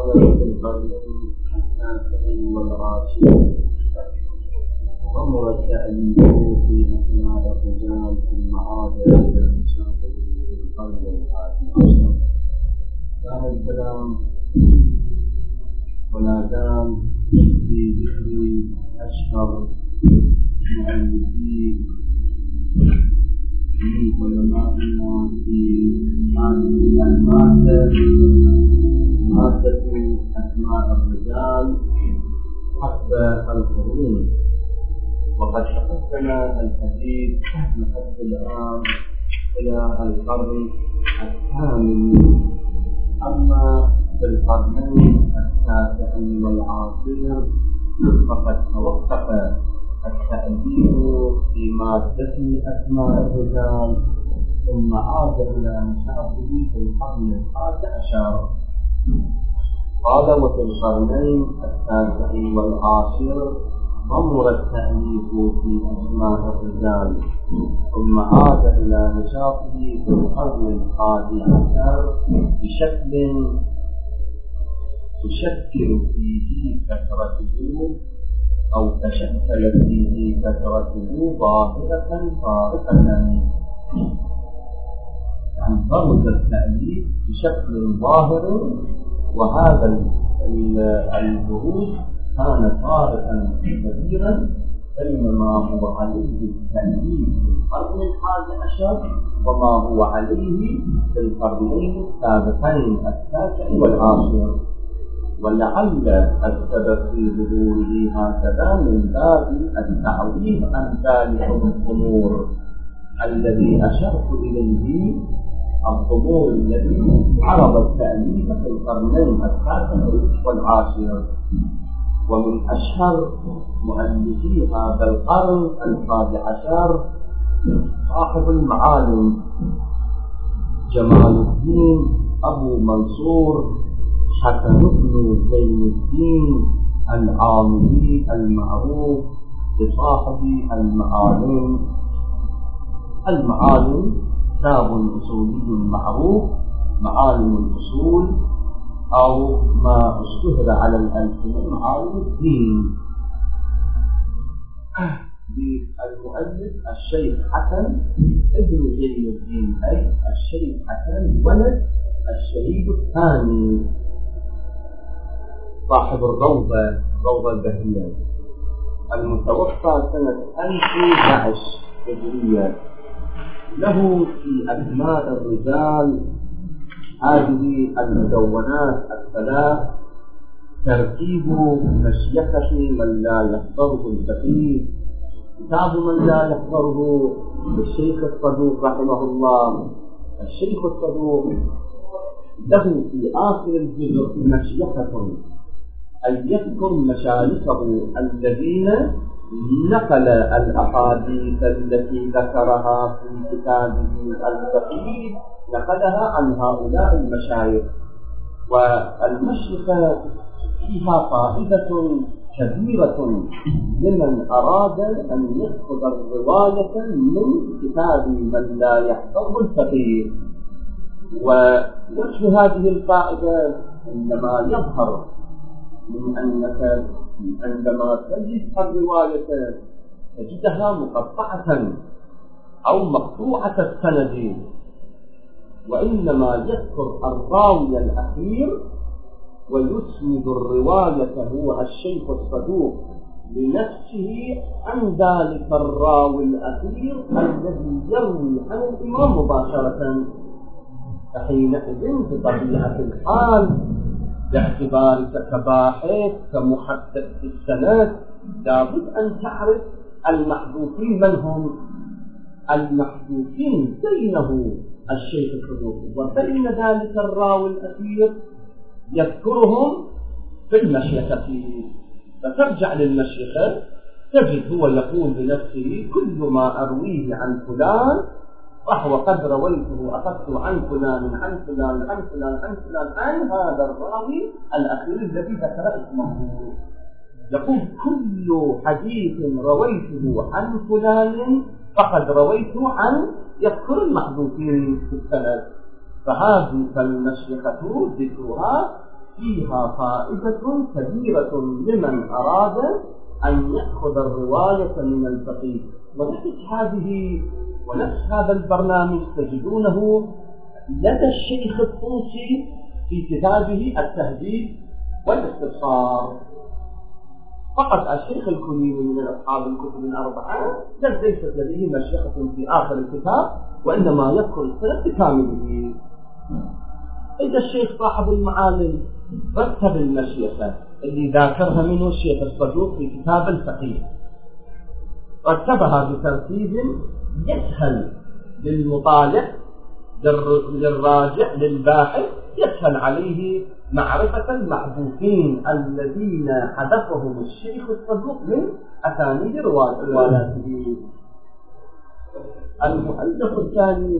قال في القرن التاسع والعاشر ومر التأليف في أثناء الرجال ثم عاد إلى المشاغل في القرن الحادي عشر. كان الكلام ولا زال في ذكر أشهر مؤلفين من علمائنا في هذه المادة، مادة أسماء الرجال حسب القرون. وقد تقدم الحديث لحد الآن إلى القرن الثامن، أما في القرنين التاسع والعاشر فقد توقف التأليف في مادة أسماء الرجال ثم عاد إلى نشاطه في القرن الحادي عشر. قال وفي القرنين التاسع والعاشر ضمر التأليف في أسماء الرجال ثم عاد إلى نشاطه في القرن الحادي عشر بشكل تشكل فيه كثرته أو تشكل فيه كثرته ظاهرة فارقة، يعني برز التأليف بشكل ظاهر، وهذا البروز كان فارقا كبيرا بين ما هو عليه التأليف في القرن الحادي عشر وما هو عليه في القرنين السابقين التاسع والعاشر. ولعل السبب في ظهوره هكذا من باب التعويض عن ذلك الضمور الذي أشرت إليه، الضمور الذي عرض التأليف في القرنين التاسع والعاشر. ومن أشهر مؤلفي هذا القرن الحادي عشر صاحب المعالم جمال الدين أبو منصور حسن بن زين الدين العاملي المعروف بصاحب المعالم. كتاب أصولي معروف، معالم الأصول، أو ما اشتهر على الألسنة معالم الدين، للمؤلف الشيخ حسن ابن زين الدين، أي الشيخ حسن ولد الشهيد الثاني صاحب روضة البهية، المتوفى سنة 1011 هجرية. له في أسماء الرجال هذه المدونات الثلاث: ترتيب مشيخة من لا يحضره الفقيه، كتاب من لا يحضره للشيخ الصدوق رحمه الله. الشيخ الصدوق له في آخر الجزء مشيخة، أن يذكر مشايخه الذين نقل الأحاديث التي ذكرها في كتابه الفقيه، نقلها عن هؤلاء المشايخ. والمشيخة فيها فائدة كبيرة لمن أراد أن يأخذ الرواية من كتاب من لا يحفظه الفقيه. ووجه هذه الفائدة إنما يظهر من أنك عندما تجد الرواية تجدها مقطعة أو مقطوعة السند، وإنما يذكر الراوي الأخير ويسند الرواية هو الشيخ الصدوق لنفسه عن ذلك الراوي الأخير الذي يروي عن الإمام مباشرة. فحينئذ بطبيعة الحال باعتبارك كباحث كمحدث في السند لابد أن تعرف المحذوفين من هم. المحذوفين بينه الشيخ الصدوق وبين ذلك الراوي الأخير يذكرهم في المشيخة، فترجع للمشيخة تجد هو يقول بنفسه: كل ما أرويه عن فلان فهو قد رويته أخذت عن فلان عن فلان عن فلان عن فلان عن هذا الراوي الأخير الذي ذكر اسمه. يقول: كل حديث رويته عن فلان فقد رويته عن، يذكر المحذوفين في السند. فهذه فالمشيخة ذكرها فيها فائدة كبيرة لمن أراد أن يأخذ الرواية من الفقيه. ونفس هذا البرنامج تجدونه لدى الشيخ الطوسي في كتابه التهذيب والاستبصار. فقط الشيخ الكنيوي من أصحاب الكتب الأربعة ليست لديه مشيخة في آخر الكتاب، وإنما يذكر السند بكامله. إذا الشيخ صاحب المعالم رتب المشيخة اللي ذاكرها منه الشيخ الصدوق في كتاب الفقيه، رتبها بترتيب يسهل للمطالع للراجع للباحث، يسهل عليه معرفة المحذوفين الذين حذفهم الشيخ الصدوق من أسانيد رواياته. المؤلف الثاني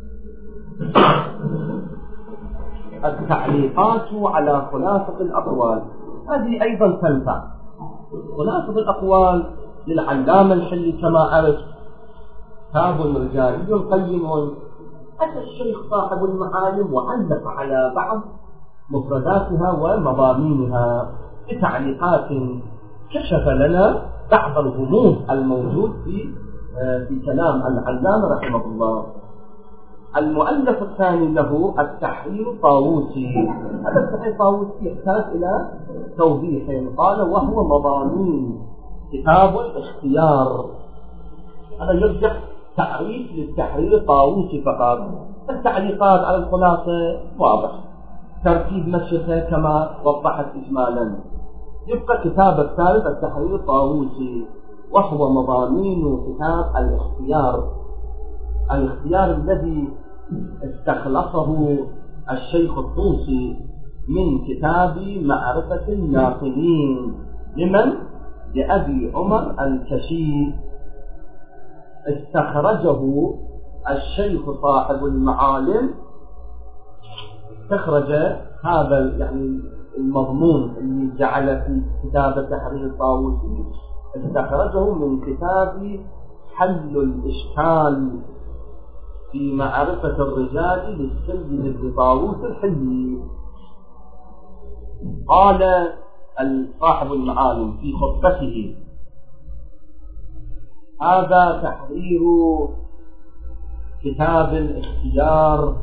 التعليقات على خلاصة الأقوال، هذه أيضا تنفع. خلاصة الأقوال للعلامة الحلي كما عرف، كتاب رجالي قيم. أتى الشيخ صاحب المعالم وعلق على بعض مفرداتها ومضامينها بتعليقات كشف لنا بعض الغموض الموجود في كلام العلامة رحمه الله. المؤلف الثاني له التحرير الطاووسي. هذا التحرير الطاووسي يحتاج إلى توضيح. قال وهو مضامين كتاب الاختيار. هذا يرجع تعريف للتحرير الطاووسي فقط. التعليقات على الخلاصة واضح، ترتيب مشيخة كما وضحت إجمالا. يبقى كتاب الثالث التحرير الطاووسي، وهو مضامين كتاب الاختيار الذي استخلصه الشيخ الطوسي من كتاب معرفة الناقلين لأبي عمر الكشي. استخرجه الشيخ صاحب المعالم، استخرج هذا يعني المضمون اللي جعل في كتاب تحرير الطاووسي، استخرجه من كتاب حل الإشكال في معرفة الرجال للسيد بن طاووس الحلي. قال صاحب المعالم في خطبته: هذا تحرير كتاب الاختيار.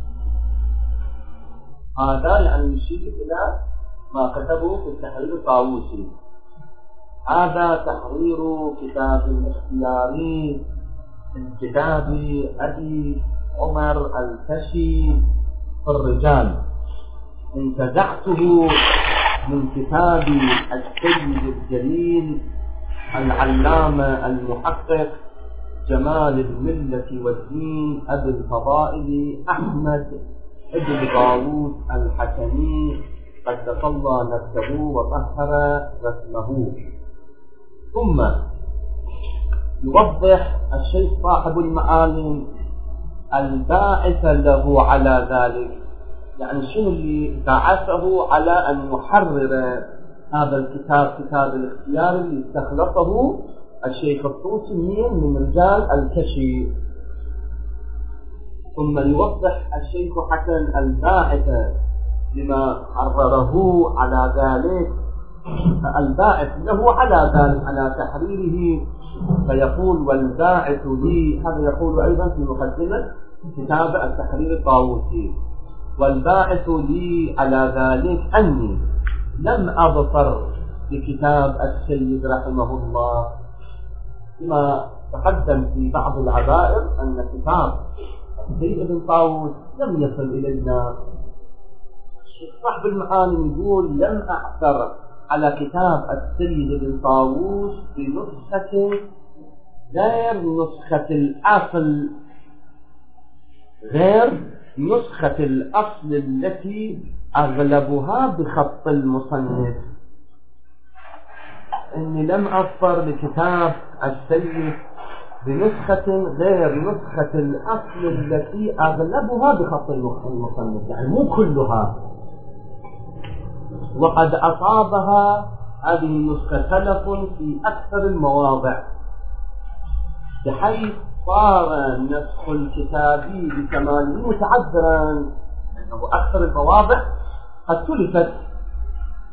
هذا يعني يشير إلى ما كتبه في التحرير الطاووسي. هذا تحرير كتاب الاختيار من كتاب أبي عمر الكشي في الرجال، انتزعته من كتاب السيد الجليل العلامة المحقق جمال الملة والدين أبي الفضائل أحمد ابن طاووس الحسني قدس الله نفسه وطهر رسمه. ثم يوضح الشيخ صاحب المعالم الباعث له على ذلك، يعني شنو اللي بعثه على أن يحرر هذا الكتاب، كتاب الاختيار اللي استخلصه الشيخ الطوسي من رجال الكشي. ثم يوضح الشيخ حسن الباعث لما حرره على ذلك، الباعث له على ذلك على تحريره، فيقول والباعث لي، هذا يقول أيضا في مقدمة كتاب التحرير الطاووسي، والباعث لي على ذلك أني لم أظفر بكتاب السيد رحمه الله. كما تقدم في بعض العبائر أن كتاب السيد بن طاووس لم يصل إلينا. صاحب المعالم يقول لم أعثر على كتاب السيد بن طاووس بنسخة غير نسخة الأصل، غير نسخة الأصل التي أغلبها بخط المصنف. إني لم أظفر لكتاب السيد بنسخة غير نسخة الأصل التي أغلبها بخط المصنف، يعني مو كلها، وقد أصابها هذه النسخة تلف في أكثر المواضع، بحيث صار نسخ الكتاب بكماله متعذرا، لأنه أكثر المواضع قد تلفت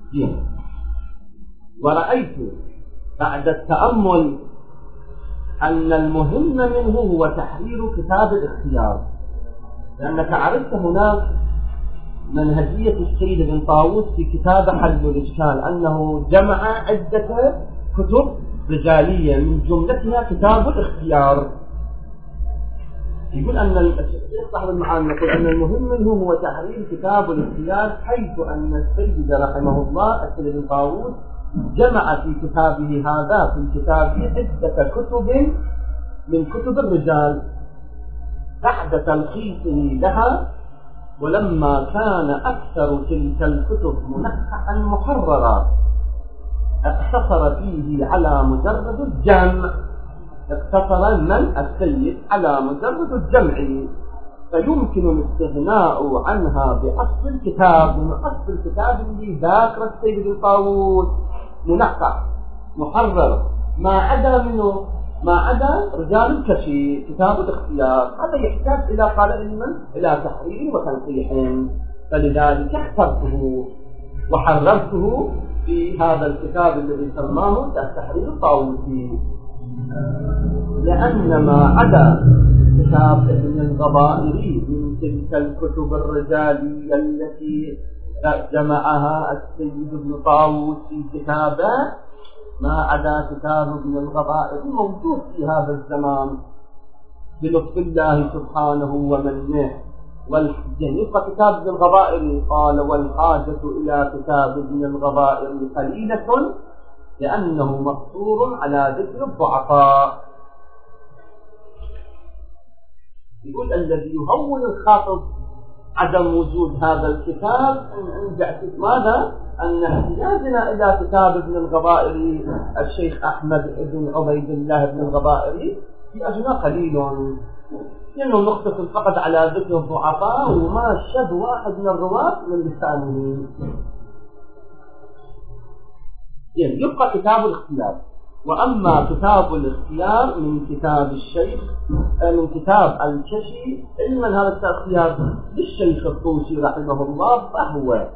ورأيت بعد التأمل أن المهم منه هو تحرير كتاب الاختيار، لأنك عرفت هناك منهجية السيد بن طاووس في كتاب حل الإشكال، أنه جمع عدة كتب رجالية من جملتها كتاب الاختيار. يقول أن الشيخ صاحب المعاني يقول أن المهم منه هو تحرير كتاب الاختيار، حيث أن السيد رحمه الله السيد بن طاووس جمع في كتابه هذا في كتابه عدة كتب من كتب الرجال بعد تلخيصه لها، ولما كان أكثر تلك الكتب منححا محررا اقتصر فيه على مجرد الجمع، اقتصر من السيد على مجرد الجمع، فيمكن الاستغناء عنها بأصل الكتاب. من أصل الكتاب اللي ذاكر السيد بن طاووس منحح محرر، ما عدا منه ما عدا رجال الكشي كتاب الاختيار، هذا يحتاج إلى قال علما إلى تحرير وتنقيح، فلذلك اخترته وحررته في هذا الكتاب الذي سماه التحرير الطاووسي، لأن ما عدا كتاب ابن الغبائري من تلك الكتب الرجالية التي جمعها السيد ابن طاووس في كتابه، ما عدا كتاب ابن الغبائر موجود في هذا الزمان بلطف الله سبحانه ومنه. يبقى كتاب ابن الغبائر قال والحاجة إلى كتاب ابن الغبائر قليلة لأنه مقصور على ذكر الضعفاء. يقول الذي يهون الخاطب عدم وجود هذا الكتاب عند ماذا؟ أن احتياجنا إلى كتاب ابن الغبائر الشيخ أحمد بن عبيد الله بن الغبائر في أجنا قليل، لأنه نقتصر فقط على ذكر الضعفاء وما شد واحد من الرواة من لسانه. يعني يبقى كتاب الاختيار. وأما كتاب الاختيار من كتاب الشيخ من كتاب الكشي، علما هذا الاختيار للشيخ الطوسي رحمه الله، فهو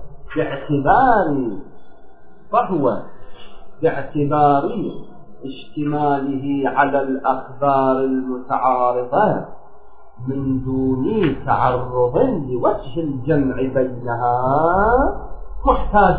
باعتبار اشتماله على الأخبار المتعارضة من دون تعرض لوجه الجمع بينها محتاج.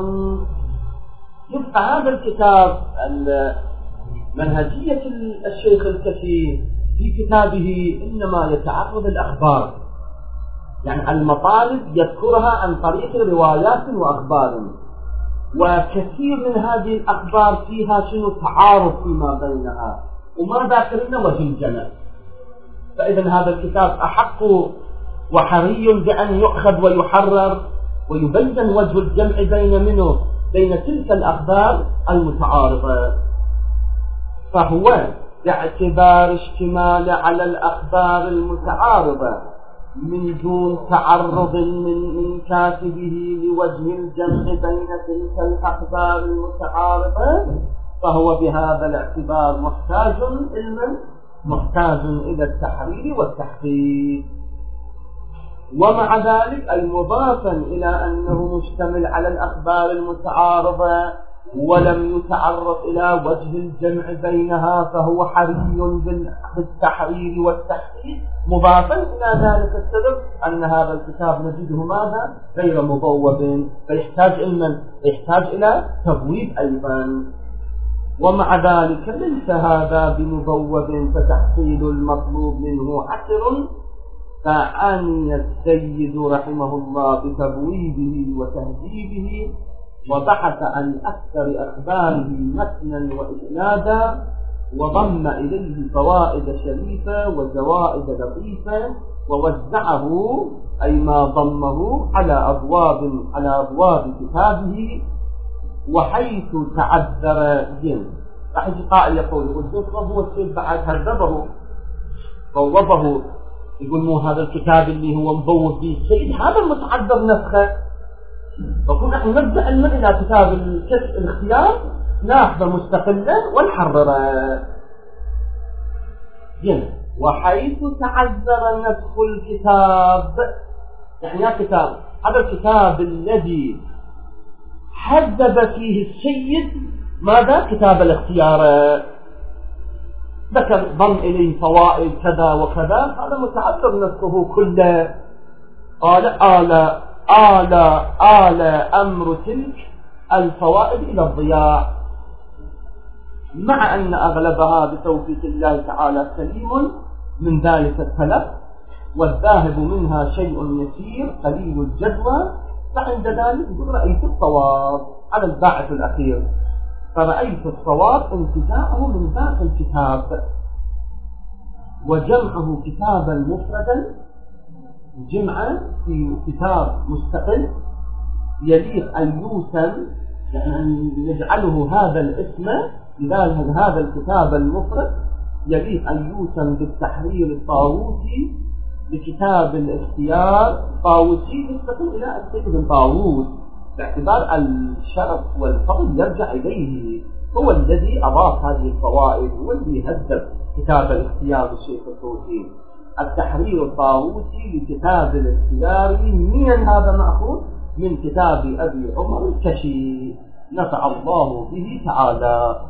يبقى هذا الكتاب منهجية الشيخ الكشي في كتابه إنما يتعرض الأخبار، يعني المطالب يذكرها عن طريق روايات وأخبار، وكثير من هذه الأخبار فيها شنو تعارض فيما بينها وما ذاكرنا وجه الجمع. فإذا هذا الكتاب أحق وحري بأن يؤخذ ويحرر ويبين وجه الجمع بين تلك الأخبار المتعارضة. فهو باعتبار اشتمال على الأخبار المتعارضة من دون تعرض من كاتبه لوجه الجمع بين تلك الأخبار المتعارضة، فهو بهذا الاعتبار محتاج إلى التحرير والتحقيق. ومع ذلك المضافا إلى أنه مشتمل على الأخبار المتعارضة ولم يتعرض إلى وجه الجمع بينها، فهو حري بالتحرير والتحقيق. مضافا إلى ذلك السبب أن هذا الكتاب نجده ماذا؟ غير مبوب، فيحتاج إلى تبويب أيضا. ومع ذلك ليس هذا بمبوب، فتحصيل المطلوب منه عسر، فعني السيد رحمه الله بتبويبه وتهذيبه، وبحث عن أكثر أخباره متنا وإسنادا، وضم إليه فوائد شريفة وزوائد لطيفة، ووزعه أي ما ضمه على أبواب كتابه. وحيث تعذر راح يجي قائل يقول هو السيد بعد هذبه بوبه، يقول مو هذا الكتاب اللي هو مبوب به السيد هذا المتعذر نسخه، فكون نحن نبدأ من إلى كتاب الاختيار ناخذه مستقلا ونحرره. وحيث تعذر نسخ الكتاب، يعني يا كتاب هذا الكتاب الذي هذب فيه السيد ماذا؟ كتاب الاختيار، ذكر ضم إليه فوائد كذا وكذا، هذا متعذر نفسه كله. قال آل أمر تلك الفوائد إلى الضياع، مع أن أغلبها بتوفيق الله تعالى سليم من ذلك التلف، والذاهب منها شيء يسير قليل الجدوى، فعند ذلك رأيت الصواب على الباعث الأخير، فرأيت الصواب انتزاعه من ذاك الكتاب وجمعه كتابا مفردا، جمعا في كتاب مستقل يليق أن يوسم، يعني نجعله هذا الاسم لذلك هذا الكتاب المفرد يليق أن يوسم بالتحرير الطاووسي لكتاب الاختيار طاووسي مستقل إلى السيد بن طاووس، باعتبار الشرف والفضل يرجع إليه، هو الذي أضاف هذه الفوائد، هو الذي هذب كتاب الاختيار الشيخ الطوسي. التحرير الطاووسي لكتاب الاختيار من هذا مأخوذ من كتاب أبي عمر الكشي، نفع الله به تعالى.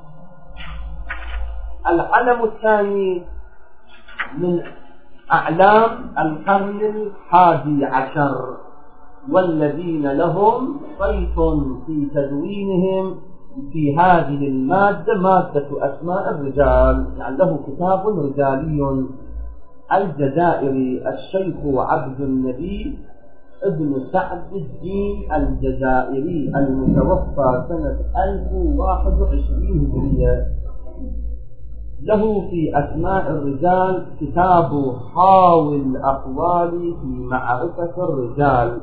العلم الثاني من أعلام القرن 11، والذين لهم صيت في تدوينهم في هذه المادة، مادة أسماء الرجال، يعني له كتاب رجالي. الجزائري الشيخ عبد النبي ابن سعد الدين الجزائري المتوفى سنة 1021 هجرية، له في أسماء الرجال كتاب حاوي الأقوال في معرفة الرجال.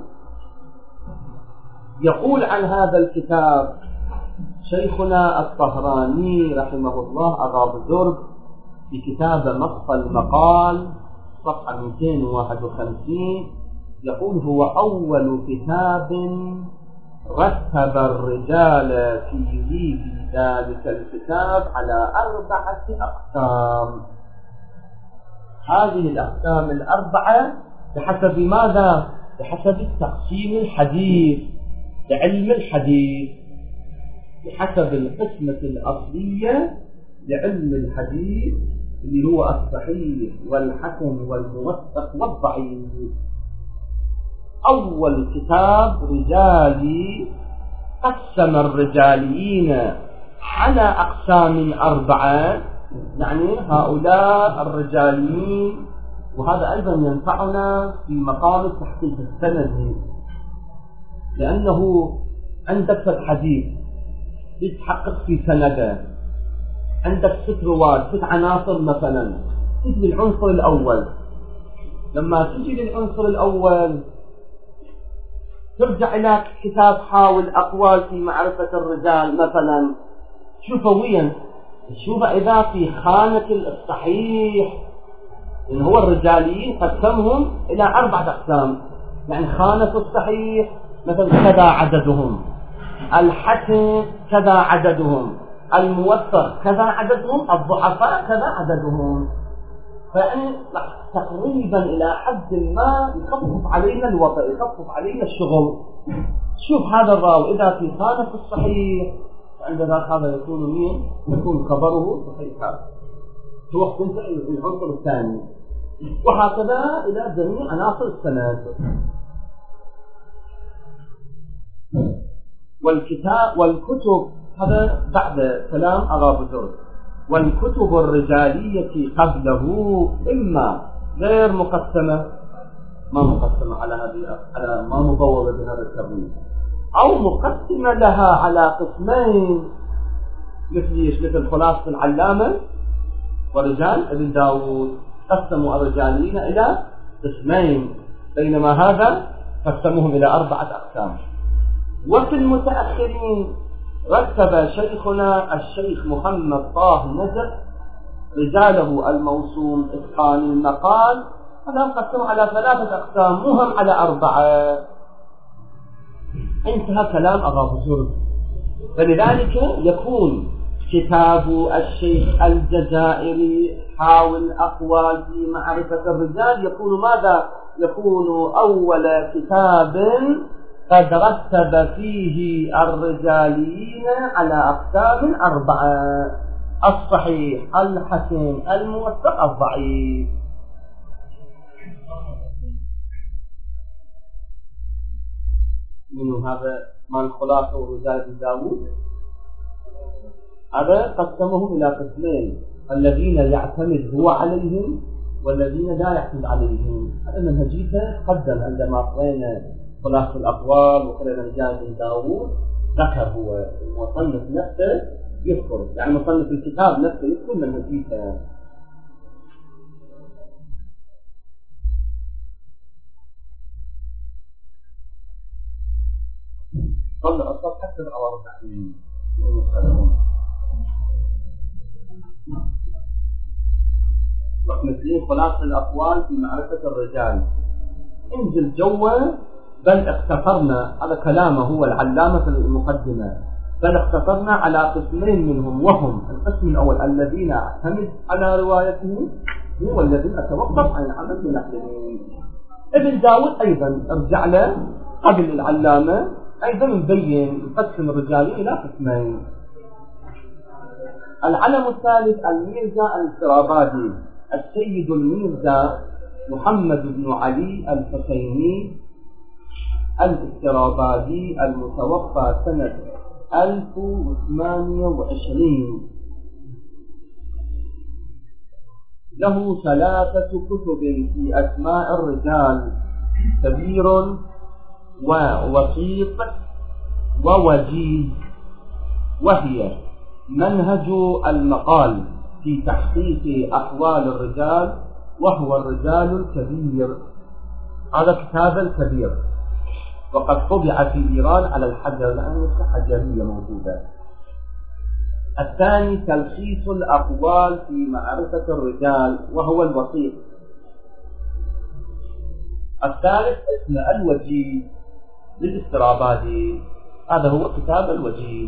يقول عن هذا الكتاب شيخنا الطهراني رحمه الله أبا بزرگ في كتاب مصفى المقال صفحة 251، يقول هو أول كتاب رتب الرجال في ذلك الكتاب على 4 أقسام. هذه الأقسام الأربعة بحسب ماذا؟ بحسب التقسيم الحديث لعلم الحديث، بحسب القسمة الأصلية لعلم الحديث اللي هو الصحيح والحسن والموثق والضعيف. أول كتاب رجالي قسم الرجاليين على أقسام 4، يعني هؤلاء الرجاليين، وهذا أيضا ينفعنا في مقام تحقيق السند، لأنه عندك في الحديث تتحقق في سنده، عندك 6 رواة 6 عناصر مثلا، تجي للعنصر الأول، لما تجي للعنصر الأول ترجع إلى كتاب حاول أقوال في معرفة الرجال مثلا، شوف وين، شوف إذا في خانة الصحيح، إن هو الرجاليين قسمهم إلى 4 أقسام، يعني خانة الصحيح مثلا كذا عددهم، الحسن كذا عددهم، الموثق كذا عددهم، الضعفاء كذا عددهم، فإن تقريبا إلى حد ما يخفف علينا الوضع، يخفف علينا الشغل. شوف هذا الراوي إذا في خانة الصحيح عند ذلك هذا يكون مين؟ يكون خبره صحيحا، توقف تنتهي العنصر الثاني، وهكذا إلى جميع عناصر السند. والكتب هذا بعد كلام أبا بزرگ. والكتب الرجالية قبله إما غير مقسمة، ما مقسمة على هذه، على ما مبوبة بهذا التبويب، أو مقسمة لها على قسمين، مثل خلاصة العلامة ورجال ابن داود قسموا الرجاليين إلى قسمين، بينما هذا قسموهم إلى 4 أقسام. وفي المتأخرين رتب شيخنا الشيخ محمد طه نجف رجاله الموسوم إتقان المقال، هذا قسموا على 3 أقسام، مهم على 4. انتهى كلام أبا بزرگ. فلذلك يكون كتاب الشيخ الجزائري حاول أقوال في معرفة الرجال يكون ماذا؟ يكون أول كتاب قد رتب فيه الرجاليين على أقسام 4: الصحيح، الحسن، الموثق، الضعيف. من هذا مال خلاصة ورجال بن داود؟ هذا قسمهم إلى قسمين: الذين يعتمد هو عليهم والذين لا يعتمد عليهم. هذا منهجيته تقدم عندما قرأنا خلاصة الأقوال وقرأنا رجال بن داود. ذكر هو المصنف نفسه يذكر، يعني مصنف الكتاب نفسه يذكر منهجيته. طلع الصفحة 47 مثلين خلاصة الأقوال في معرفة الرجال. انزل جوه. بل اقتصرنا، هذا كلامه هو العلامة في المقدمة، بل اقتصرنا على قسمين منهم، وهم: القسم الأول الذين اعتمد على روايته والذين اتوقف عن العمل بنقلهم. ابن داود أيضا ارجع له قبل العلامة، أيضا مبين القسم الرجالي إلى قسمين. العلم الثالث الميرزا الاسترابادي، السيد الميرزا محمد بن علي الحسيني الاسترابادي، المتوفى سنة 1028. له 3 كتب في أسماء الرجال: كبير ووسيط ووجيز، وهي منهج المقال في تحقيق أحوال الرجال، وهو الرجال الكبير. هذا كتاب الكبير، وقد طبع في إيران على الحجر، لأن الحجرية موجودة. الثاني تلخيص الأقوال في معرفة الرجال، وهو الوسيط. الثالث اسم الوجيز للاسترابادي، هذا هو كتاب الوجيز.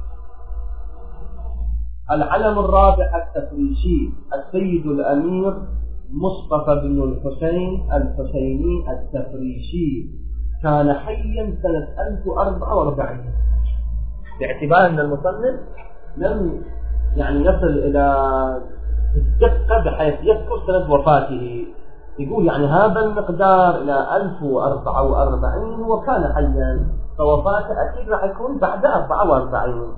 العلم الرابع التفريشي، السيد الأمير مصطفى بن الحسين الحسيني التفريشي، كان حيا سنة 1044. باعتبار أن المصنف لم يصل إلى الدقة بحيث يذكر سنة وفاته، يقول يعني هذا المقدار إلى 1044 وكان حيا، فوفاته أكيد راح يكون بعد 44.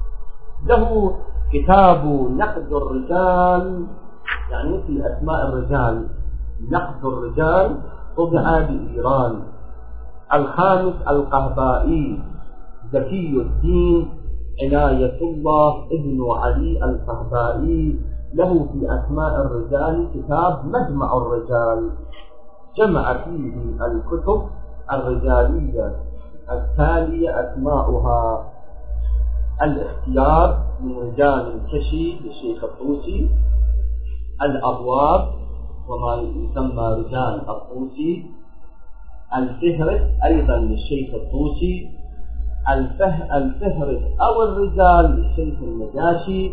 له كتاب نقد الرجال، يعني في أسماء الرجال، نقد الرجال، طبع بإيران. الخامس القهبائي، زكي الدين عناية الله ابن علي القهبائي، له في أسماء الرجال كتاب مجمع الرجال، جمع فيه الكتب الرجالية التالية أسماؤها: الاختيار من رجال الكشي للشيخ الطوسي، الأبواب وما يسمى رجال الطوسي، الفهرس أيضا للشيخ الطوسي، الفهرس أو الرجال للشيخ النجاشي،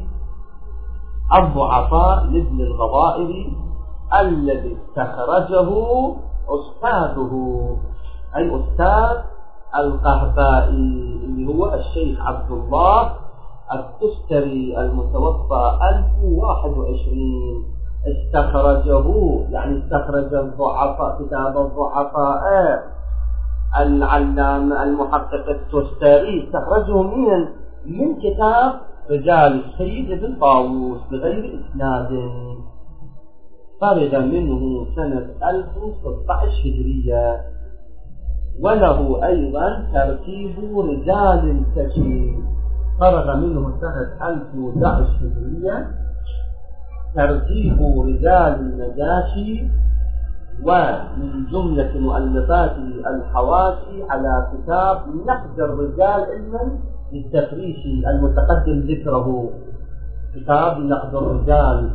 الضعفاء لابن الغضائري الذي استخرجه أستاذه، أي أستاذ القهبائي اللي هو الشيخ عبد الله التستري المتوفى 1021. استخرجه يعني استخرج الضعفاء، كتاب الضعفاء العلامة المحقق التستري استخرجه من كتاب رجال السيد ابن طاووس بغير إسناد، فرد منه سنة 1016 هجرية. وله أيضا ترتيب رجال الكشي، فرغ منه سنة 1011 هجرية، ترتيب رجال النجاشي. ومن جملة مؤلفاته الحواشي على كتاب نقد الرجال علما للتفريشي المتقدم ذكره، كتاب نقد الرجال.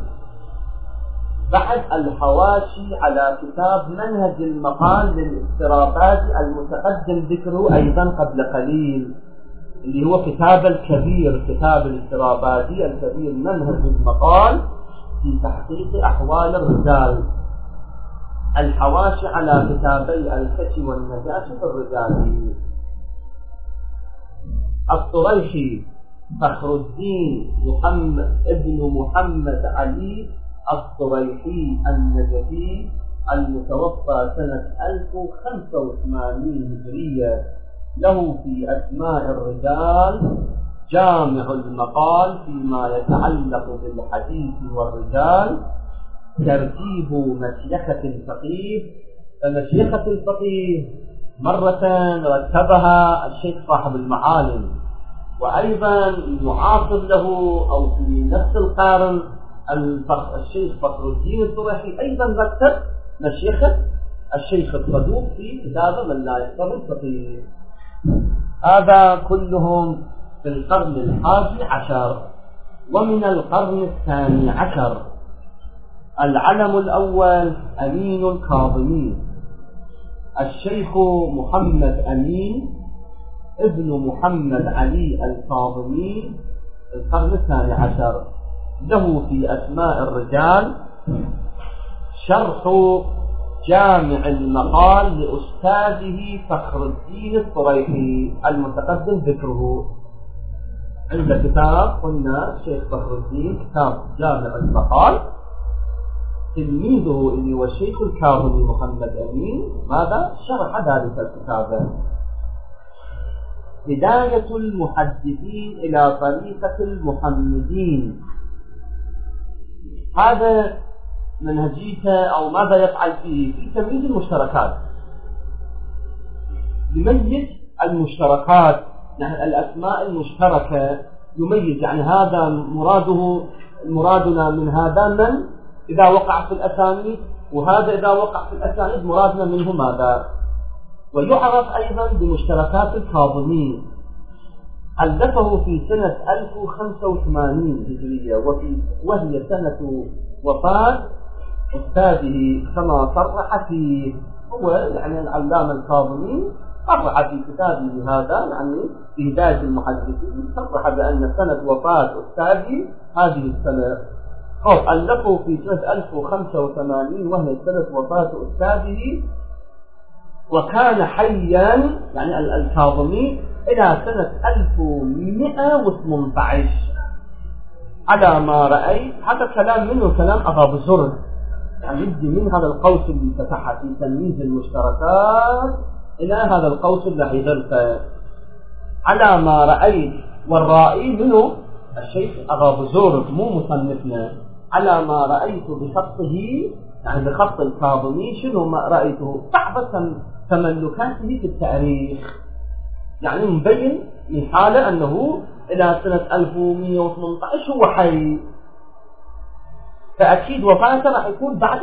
بعد الحواشي على كتاب منهج المقال للاسترابادي المتقدم ذكره أيضا قبل قليل، اللي هو كتاب الكبير، كتاب الاسترابادي الكبير، منهج المقال في تحقيق أحوال الرجال. الحواشي على كتابي الكشي والنجاشي في الرجال. الطريحي فخر الدين ابن محمد علي الطريحي النجفي المتوفى سنة 1085 هجرية، له في أسماء الرجال جامع المقال فيما يتعلق بالحديث والرجال، ترتيب مشيخة الفقيه. فمشيخة الفقيه مرة رتبها الشيخ صاحب المعالم، وأيضا المعاصر له أو في نفس القرن الشيخ فخر الدين الطريحي أيضا رتب مشيخة الشيخ الصدوق في كتابه من لا يحفظ الفقيه. هذا كلهم في القرن 11. ومن القرن 12 العلم الأول أمين الكاظمي، الشيخ محمد أمين ابن محمد علي الكاظمي، القرن 12، له في أسماء الرجال شرح جامع المقال لأستاذه فخر الدين الطريحي المتقدم ذكره. عند كتاب قلنا الشيخ فخر الدين كتاب جامع المقال، تلميذه اللي هو الشيخ الكاظمي محمد أمين ماذا شرح ذلك الكتاب؟ هداية المحدثين إلى طريقة المحمدين. هذا منهجيته أو ماذا يفعل فيه؟ في تمييز المشتركات، يميز المشتركات، يعني الأسماء المشتركة يميز، يعني هذا مرادنا من هذا من إذا وقع في الأسانيد، وهذا إذا وقع في الأسانيد مرادنا منه ماذا. ويعرف أيضا بمشتركات الكاظمي، ألفه في سنة 1085 هجرية، وهي سنة وفاة أستاذه كما صرح فيه. هو يعني العلامة الكاظمي صرح في كتابه هذا، يعني في هداية المحدثين، صرح بأن سنة وفاة أستاذه هذه السنة. ألفه في سنة 1085 وهي سنة وفاة أستاذه، وكان حيا يعني الكاظمي إلى سنة 1118 على ما رأيت. هذا كلام منه كلام أبو زرد، يعني يبدي من هذا القوس اللي فتح في تمييز المشتركات إلى هذا القوس الذي ذلك على ما رأيت. والرائي منه الشيخ أبو زرد مو مصنفنا، على ما رأيت بخطه، يعني بخط الكاظمي شنو ما رأيته؟ بعض تملكاته في التاريخ، يعني مبين من حاله أنه إلى سنة 1118 هو حي، فأكيد وفاته راح يكون بعد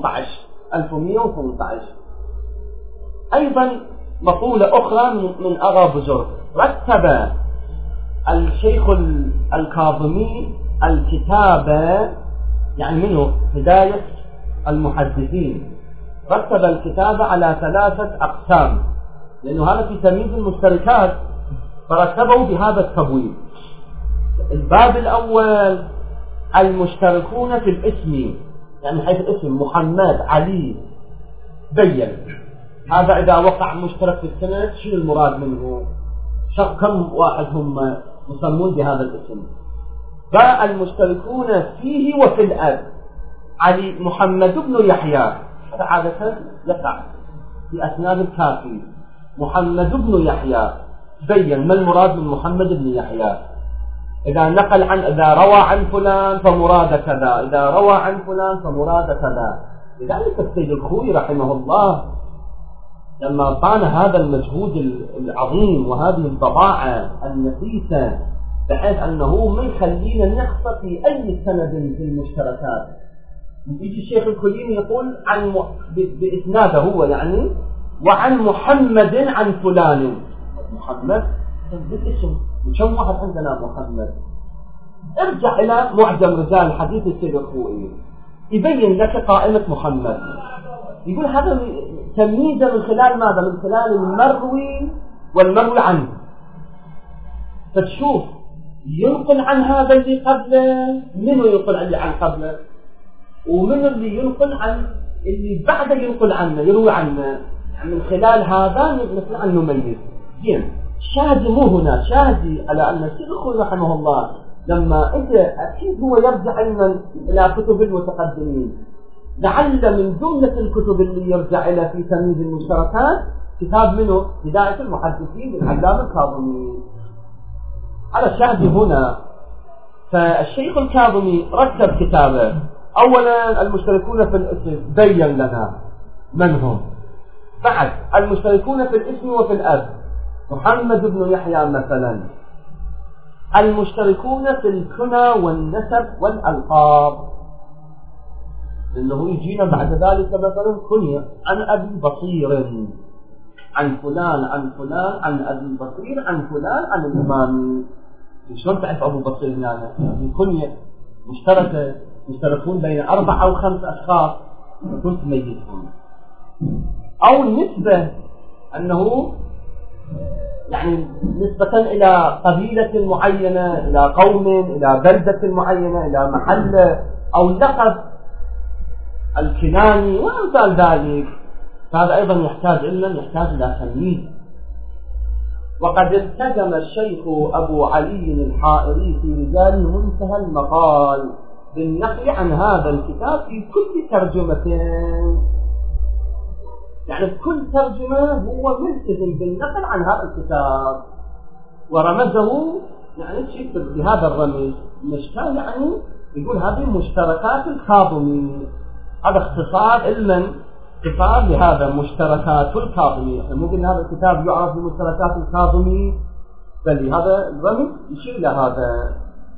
1118. أيضا مقولة أخرى من أغا بزرگ، رتب الشيخ الكاظمي الكتابة، يعني منه هداية المحدثين، رتب الكتابة على 3 أقسام، لأنه هذا في تمييز المشتركات فرتبه بهذا التبويب. الباب الأول المشتركون في الاسم، يعني حيث الاسم محمد علي، بين هذا إذا وقع مشترك في السند شنو المراد منه، كم واحد هم مسمون بهذا الاسم. فالمشتركون فيه وفي الأب، علي محمد بن يحيى، هذا عادة يقع في أسناد الكافي، محمد بن يحيى، بين ما المراد من محمد بن يحيى. إذا نقل عن، إذا روى عن فلان فمراد كذا، إذا روى عن فلان فمراد كذا. لذلك السيد الخوئي رحمه الله لما قام هذا المجهود العظيم وهذه البضاعة النفيسة، بحيث أنه ما يخلينا نخطئ في أي سند في المشتركات، يجي الشيخ الكليني يقول عن بإسناده هو يعني، وعن محمد عن فلان. محمد بالاسم، وكم واحد عندنا محمد؟ ارجع إلى معجم رجال حديث السيد الخوئي يبين لك قائمة محمد، يقول هذا تمييزا من خلال ماذا؟ من خلال المروي والمروي عنه. فتشوف ينقل عن هذا اللي قبله، منه ينقل عن اللي عن قبله، ومن اللي ينقل عن اللي بعده ينقل عنه يروي عنه، يعني من خلال هذا نستطيع أن نميز. زين، شاهدي مو هنا، شاهدي على أن الشيخ رحمه الله لما إجا أكيد هو يرجع إلى كتب المتقدمين، لعل من جملة الكتب اللي يرجع إلى في تمييز المشتركات كتاب منه بداية المحدثين للعلامة الكاظمي. على شاهدي هنا. فالشيخ الكاظمي رتب كتابه. أولا المشتركون في الاسم بين لنا من هم، بعد المشتركون في الاسم وفي الأب محمد بن يحيى مثلا، المشتركون في الكنى والنسب والألقاب، إنه يجينا بعد ذلك مثلا كنية عن أبي بصير عن فلان عن فلان عن أبي بصير عن فلان عن الإمام. شلون تعرف أبو بصير يعني كنية مشتركة، مشتركون بين 4 أو 5 أشخاص كنت ميزهم. أو النسبة أنه يعني نسبة إلى قبيلة معينة، إلى قوم، إلى بلدة معينة، إلى محل، أو اللقب الكناني وأمثال ذلك. فهذا أيضا يحتاج إلى تمييز. وقد التزم الشيخ أبو علي الحائري في رجال منتهى المقال بالنقل عن هذا الكتاب في كل ترجمة، يعني كل ترجمة هو ملتزم بالنقل عن هذا الكتاب. ورمزه يعني شيء بهذا الرمز مشكال، يعني يقول هذه مشتركات الكاظمي، هذا اختصار اختصار لهذا مشتركات الكاظمي. مو قلنا هذا الكتاب يعرف بمشتركات الكاظمي، بل هذا الرمز يشير إلى هذا.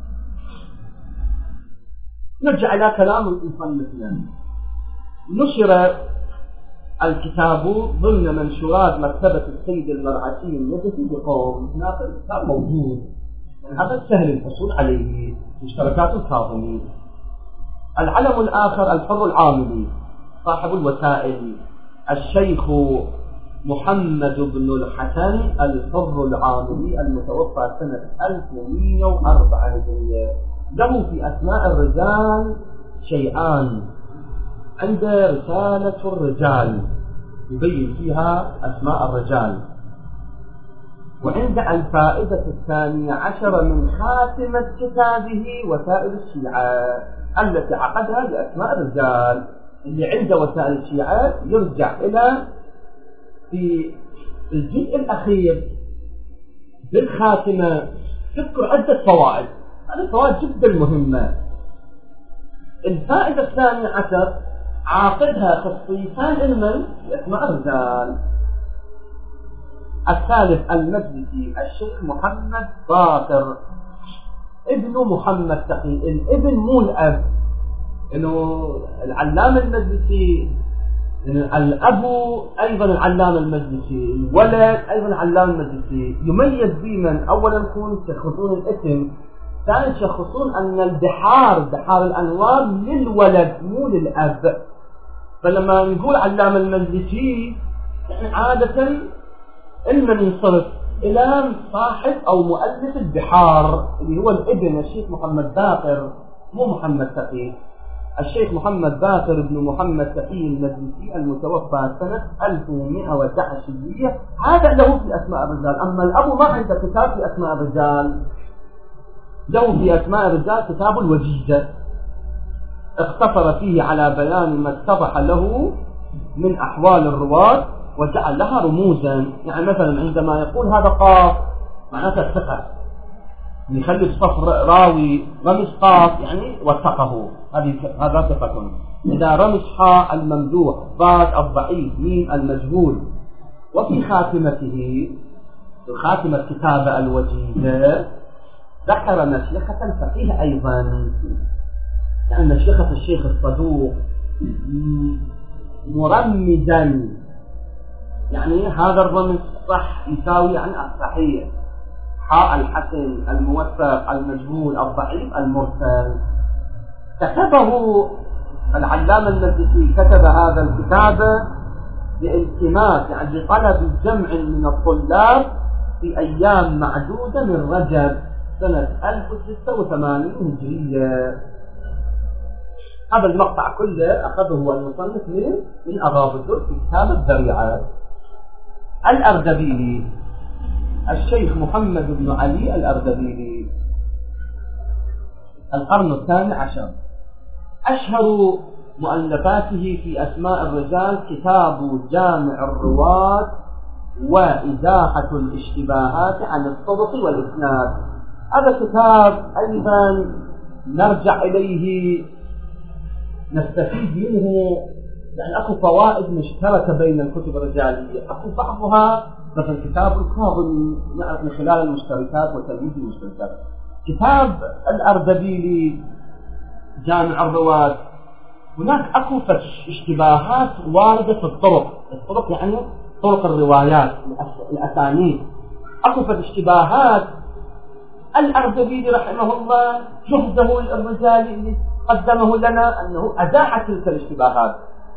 نرجع إلى كلام المصنف. نشر الكتاب ضمن منشورات مكتبة السيد المرعشي النجفي بقوم، هذا الكتاب موجود، يعني هذا سهل الحصول عليه، مشتركات الكاظمي. العلم الآخر الحر العاملي صاحب الوسائل الشيخ محمد بن الحسن الحر العاملي المتوفى سنة 1104 هجرية. له في أسماء الرجال شيئان، عند رسالة الرجال يبين فيها أسماء الرجال، وعند الفائدة 12 من خاتمة كتابه وسائل الشيعة التي عقدها لأسماء الرجال. اللي عنده وسائل الشيعة يرجع إلى في الجزء الأخير بالخاتمة تذكر عدة فوائد، هذه فوائد جدا مهمة. الفائدة 12 عاقدها خصيصان علما لأسماء الرجال. الثالث المجلسي الشيخ محمد باقر ابن محمد تقي، الابن مو الأب، إنه العلامة المجلسي الأب أيضا العلامة المجلسي، الولد أيضا العلامة المجلسي. يميز بمن أولا يكون يشخصون الاسم، ثانيا يشخصون أن بحار الأنوار للولد مو للأب. فلما نقول علامة المجلسي يعني عادة إما ينصرف إلى صاحب أو مؤلف البحار اللي هو الابن الشيخ محمد باقر، مو محمد تقي. الشيخ محمد باقر بن محمد تقي المجلسي المتوفى سنة 1111 هجرية، هذا له في أسماء الرجال. أما الأب ما عنده كتاب في أسماء الرجال، له في أسماء الرجال كتاب الوجيزة اختصر فيه على بيان ما اتضح له من أحوال الرواة وجعل لها رموزا. يعني مثلا عندما يقول هذا قاف معناته الثقة، يخلي الصف راوي رمز قاف يعني وثقه، هذا ثقة. إذا رمز حاء الممدوح، ضاد الضعيف، ميم المجهول. وفي خاتمته خاتمة كتاب الوجيزة ذكر مشيخة الفقيه أيضا، يعني مشيخة الشيخ الصدوق مرمزا، يعني هذا الرمز صح يساوي عن الصحيح، حاء الحسن الموثق المجهول الضعيف المرسل. كتبه العلامة المجلسي، كتب هذا الكتاب بالتماس يعني بطلب جمع من الطلاب في أيام معدودة من رجب سنة 1086 هجرية. هذا المقطع كله أخذه المصنف من أغاضي في كتاب الذريعة. الأردبيلي الشيخ محمد بن علي الأردبيلي، القرن الثاني عشر. أشهر مؤلفاته في أسماء الرجال كتاب جامع الرواة وإزاحة الاشتباهات عن الطبق والإسناد. هذا كتاب أيضا نرجع إليه نستفيد منه، يعني أكو فوائد مشتركة بين الكتب الرجالية، أكو بعضها مثل كتاب الكاظمي نعرف من خلال المشتركات وتمييز المشتركات. كتاب الأردبيلي جامع الرواة هناك أكو اشتباهات واردة في الطرق يعني طرق الروايات الأسانيد، أكو اشتباهات. الأردبيلي رحمه الله جهده الرجالي اللي قدمه لنا أنه أزاح تلك الاشتباهات،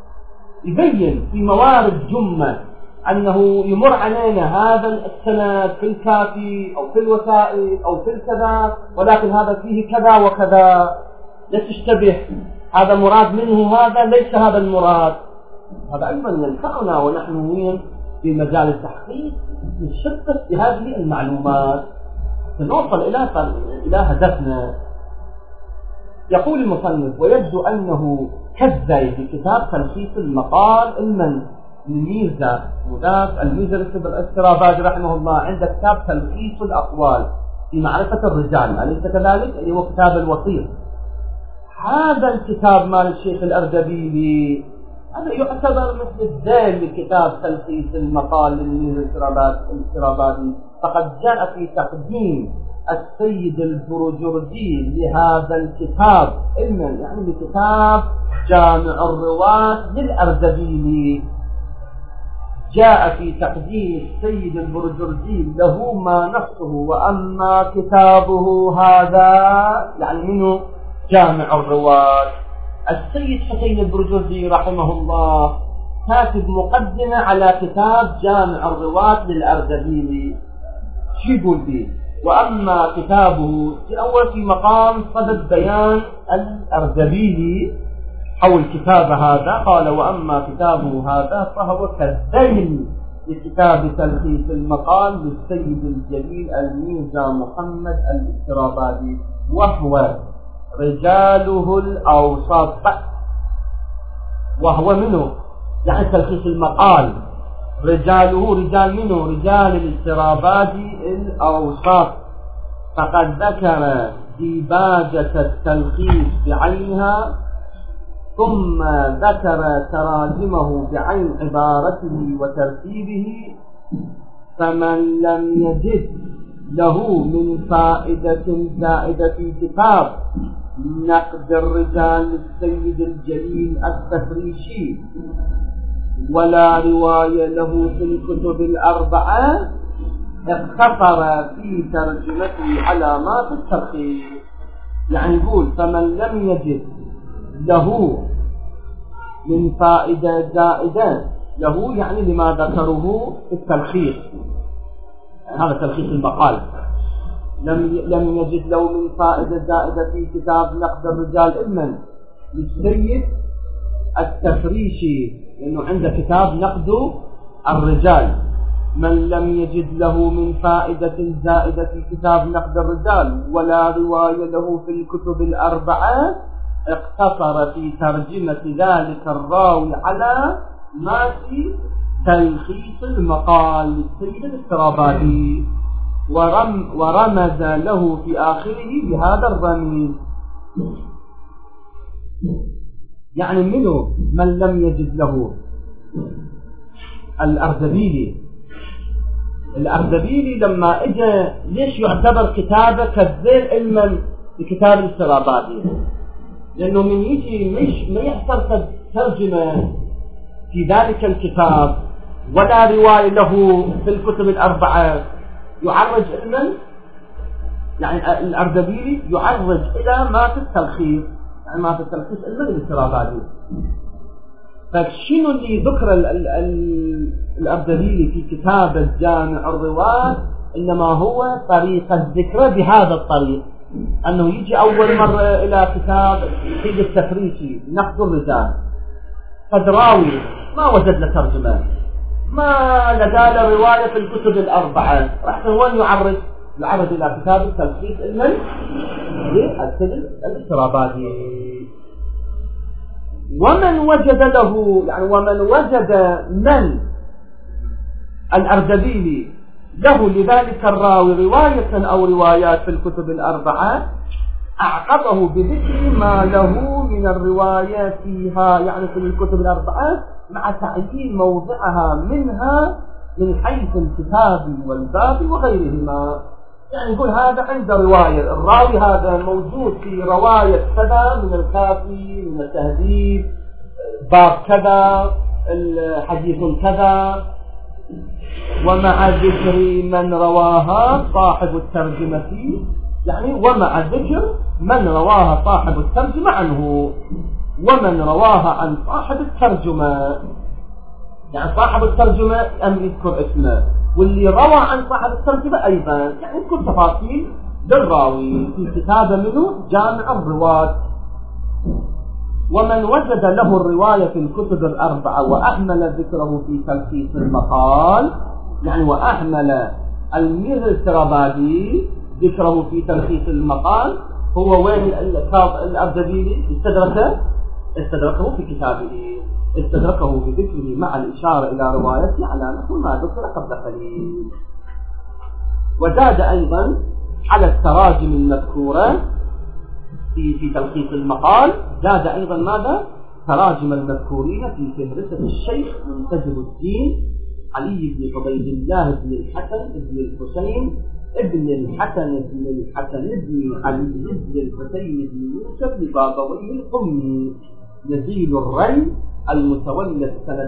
يبين في موارد جمة أنه يمر علينا هذا السند في الكافي أو في الوسائل أو في الكذا، ولكن هذا فيه كذا وكذا، لا تشتبه، هذا مراد منه، هذا ليس هذا المراد. هذا أيضا ينفعنا ونحن في مجال التحقيق نشبث بهذه المعلومات سنوصل إلى هدفنا. يقول المصنف: ويبدو أنه كذب بكتاب تلخيص المقال إمن الميزة مضاف الميزة الاسترابادي رحمه الله عند كتاب تلخيص الأقوال في معرفة الرجال، أليس كذلك؟ أي هو كتاب الوصير. هذا الكتاب مال الشيخ الأردبيلي هذا يعتبر مثل الذيل لكتاب تلخيص المقال للميزة الاسترابادي، فقد جاء في تقديم السيد البروجردي لهذا الكتاب إمن يعني لكتاب جامع الرواة للأردبيلي، جاء في تقديم السيد البروجردي له ما نفسه، وأما كتابه هذا يعني منه جامع الرواة. السيد حسين البروجردي رحمه الله كاتب مقدمة على كتاب جامع الرواة للأردبيلي، شو يقول به؟ وأما كتابه في أول في مقام صدد بيان الأردبيلي حول كتاب هذا، قال: وأما كتابه هذا فهو كالذيل لكتاب تلخيص المقال للسيد الجليل الميزة محمد الاسترابادي، وهو رجاله الأوسط. وهو منه يعني تلخيص المقال، رجاله رجال منه رجال الاسترابادي الأوسط، فقد ذكر ديباجة التلخيص بعينها، ثم ذكر تراجمه بعين عبارته وترتيبه، فمن لم يجد له من فائدة زائدة في كتاب نقد الرجال للسيد الجليل التفريشي ولا رواية له في الكتب الأربعة، اختصر في ترجمته علامات التلخيص. يعني يقول: فمن لم يجد له من فائدة زائدة، له يعني لما ذكره في التلخيص، هذا تلخيص المقال، لم يجد له من فائدة زائدة في كتاب نقد الرجال إمن للسيد التفريشي، لأنه عنده كتاب نقد الرجال. من لم يجد له من فائدة زائدة في كتاب نقد الرجال ولا رواية له في الكتب الأربعة، اقتصر في ترجمة ذلك الراوي على ما في تلخيص المقال للسيد الاسترابادي، ورمز له في آخره بهذا الرمز. يعني منه من لم يجد له الأردبيلي لما اجى ليش يعتبر كتابه كالذيل علما بكتاب الاسترابادي؟ لأنه من يجي ما يحصل ترجمة في ذلك الكتاب ولا رواية له في الكتب الأربعة، يعرج علما، يعني الأردبيلي يعرج إلى ما في التلخيص، يعني ما في التلخيص علما الاسترابادي. فشنو اللي ذكر الأردبيلي في كتاب الجامع الرواة؟ إنما هو طريق الذكر بهذا الطريق، أنه يجي أول مرة إلى كتاب سيد التفريشي نقد الرجال، قد راوي ما وجد له ترجمة، ما لقى رواية في الكتب الأربعة، راح وين يعرض إلى كتاب التلخيص المن السجل الاسترابادي. ومن وجد له يعني ومن وجد من الأردبيلي له لذلك الراوي رواية أو روايات في الكتب الأربعة أعقبه بذكر ما له من الروايات فيها، يعني في الكتب الأربعة مع تعيين موضعها منها من حيث الكتاب والباب وغيرهما. يعني يقول هذا عند رواية الراوي هذا موجود في رواية كذا من الكافي من التهذيب باب كذا الحديث كذا، ومع ذكر من رواها صاحب الترجمة، يعني ومع ذكر من رواها صاحب الترجمة عنه، ومن رواها عن صاحب الترجمة، يعني صاحب الترجمة أن يذكر اسمه، واللي روى عن صاحب الترجمة أيضا يعني يذكر تفاصيل للراوي في كتابه منه جامع الرواة. ومن وجد له الرواية في الكتب الأربعة وأهمل ذكره في تلخيص المقال، يعني وأهمل الميرزترابادي ذكره في تلخيص المقال، هو وين الأردبيلي استدركه في كتابه، استدركه بذكره مع الإشارة إلى روايته على نحو ما ذكر قبل قليل. وزاد أيضا على التراجم المذكورة في تلخيص المقال، زاد أيضا ماذا؟ تراجم المذكورين في فهرسة الشيخ منتجب الدين علي بن عبيد الله بن الحسن بن الحسين ابن الحسن بن الحسن بن علي بن الحسين بن يوسف لبابويه القمي نزيل الري المتولد سنة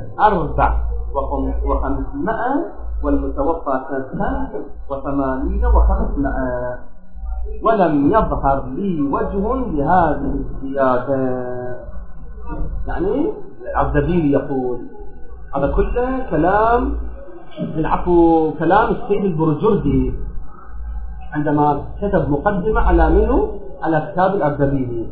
4 والمتوفى سنة 85 و500. ولم يظهر لي وجه لهذه الزيادة. يعني الأردبيلي يقول هذا كله كلام كلام السيد البرجردي عندما كتب مقدمة على منه على كتاب الأردبيلي.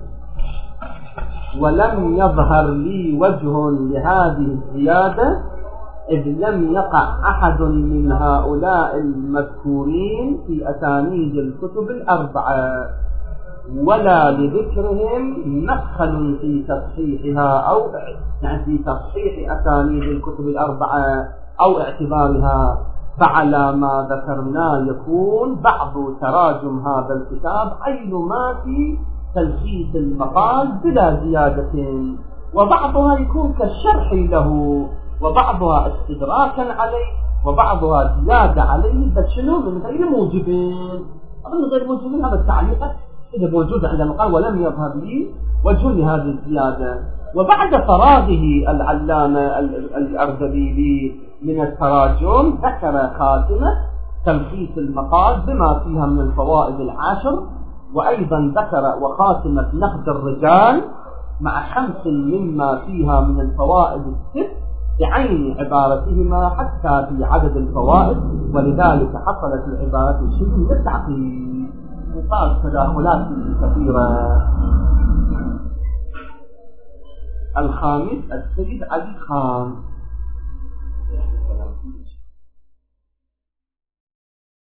ولم يظهر لي وجه لهذه الزيادة إذ لم يقع أحد من هؤلاء المذكورين في أسانيد الكتب الأربعة، ولا لذكرهم مدخل في تصحيحها أو يعني في تصحيح أسانيد الكتب الأربعة أو اعتبارها. فعلى ما ذكرنا يكون بعض تراجم هذا الكتاب عين ما في تلخيص المقال بلا زيادة، وبعضها يكون كالشرح له، وبعضها استدراكا عليه، وبعضها زيادة عليه بشنو من غير موجبين. من غير موجبين هذا التعليق إذا موجود عندما قال ولم يظهر لي وجه لهذه الزيادة. وبعد فراغه العلامة الأردبيلي من التراجم ذكر خاتمة تلخيص المقال بما فيها من الفوائد 10، وأيضا ذكر وخاتمة نقد الرجال مع 5 مما فيها من الفوائد 6 بعين عبارتهما حتى في عدد الفوائد، ولذلك حصلت العبارة شيء من التعقيد وصارت تداخلات كثيرة. الخامس السيد علي خان.